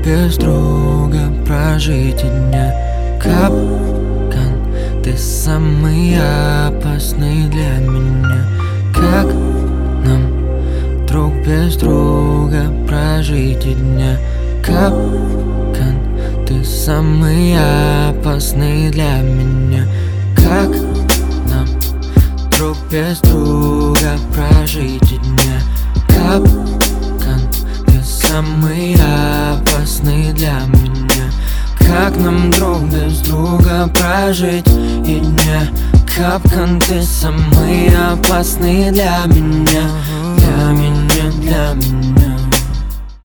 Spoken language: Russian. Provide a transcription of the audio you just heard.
без друга прожить и дня. Капкан, ты самый опасный для меня. Как нам друг без друга прожить и дня? Капкан, ты самый опасный для меня. Как нам друг без друга прожить и дня? Капкан, ты самый опасный для меня. Как нам друг без друга прожить и дня? Капкан, ты самый опасный для меня. Для меня, для меня.